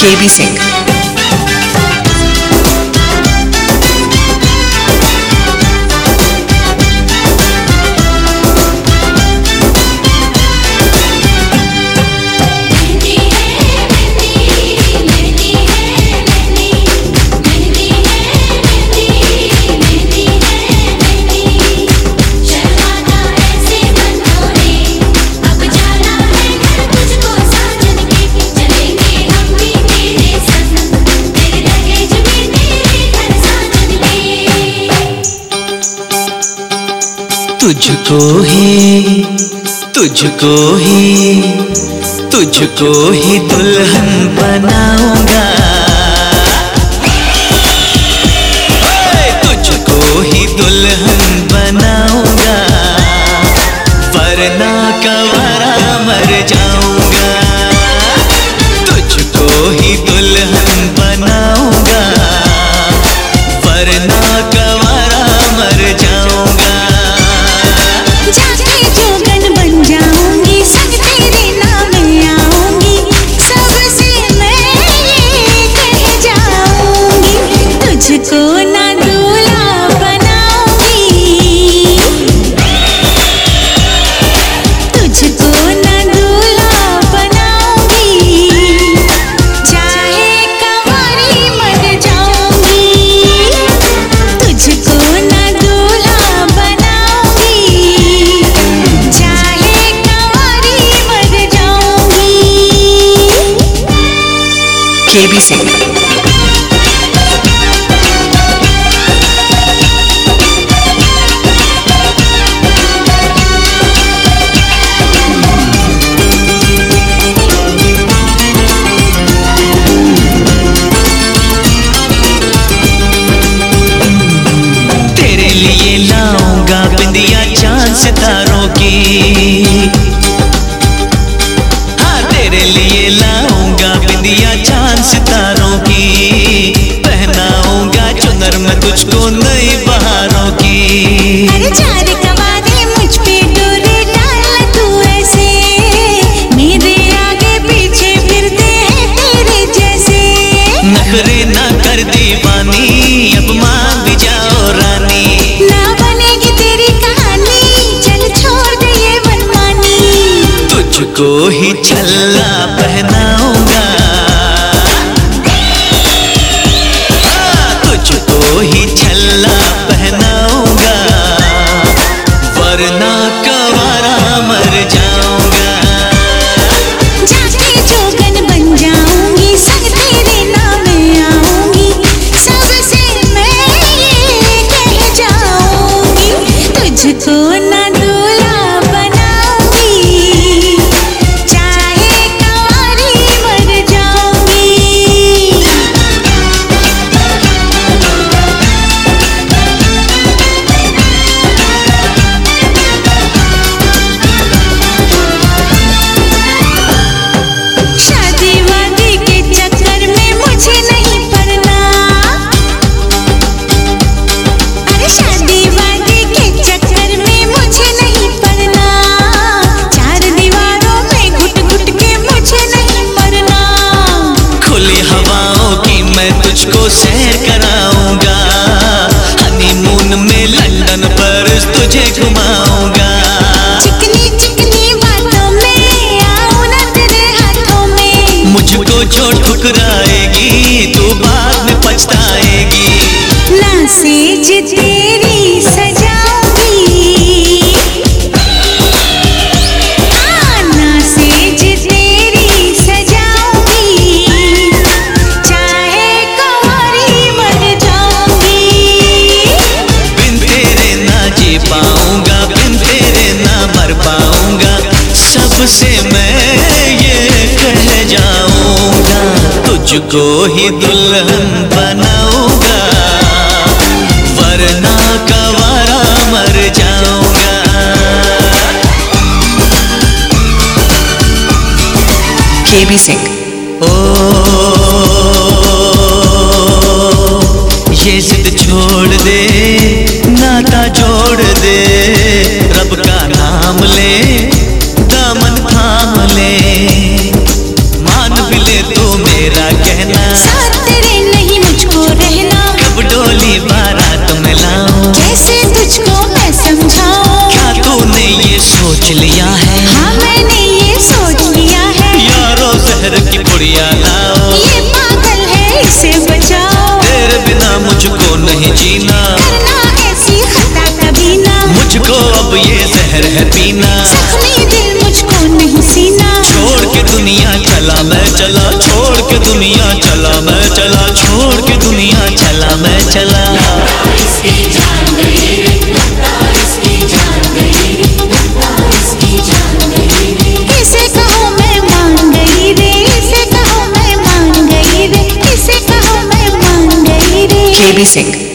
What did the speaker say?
KB Singh। तुझको ही तुझको ही तुझको ही दुल्हन बनाऊंगा, तुझको ही दुल्हन बनाऊंगा, वरना कवारा मर जाऊंगा। तुझको ही दुल्हन बनाऊंगा, वरना कवारा मर जाऊंगा। KB Singh। तेरे लिए लाऊंगा बिंदिया चांद सितारों की, हाँ तेरे लिए लाऊंगा बिंदिया चांद सितारों की, पहनाऊंगा चुनर में तुझको नई बहारों की। अरे चार कवारे मुझ पे डोरे डाल तू ऐसे, मेरे आगे पीछे फिरते हैं तेरे जैसे। नखरे ना कर दीवानी, अब मान भी जाओ रानी, ना बनेगी तेरी कहानी, चल छोड़ दे ये मनमानी। तुझको ही छल्ला पहनाऊंगा, तुझको ही छल्ला पहनाऊंगा, वरना कवारा मर जाऊंगा। जाके जोगन बन जाऊंगी, संग तेरे नाम आऊंगी, सबसे मैं ये कह जाऊंगी। तुझको ना दूल्हा बनाऊंगी, चाहे कंवारी मर जाऊंगी। शादी वादी के चक्कर में मुझे नहीं पड़ना, अरे शादी वादी के चक्कर में मुझे नहीं पड़ना, चार दीवारों में घुट घुट के मुझे नहीं मरना। खुली हवाओं की मैं तुझको सैर कराऊंगा, हनीमून में लंदन पर तुझे घुमाऊंगा। चिकनी चिकनी बातों में आऊं ना तेरे हाथों में, मुझको जो ठुकराएगी तू बाद में पछताएगी। ना सेज तेरी सजाऊंगी, ना सेज तेरी सजाऊंगी, चाहे कंवारी मर जाऊंगी। बिन तेरे ना जी पाऊंगा, बिन तेरे ना मर पाऊंगा, सबसे मैं ये कह जाऊंगा। तुझको ही दुल्हन बनाऊंगा, वरना कवारा मर जाऊंगा। KB Singh। ओ ये जिद छोड़ दे, नाता जोड़ दे, रब का नाम ले, दामन थाम ले, मान भी ले तो मेरा कह KB Singh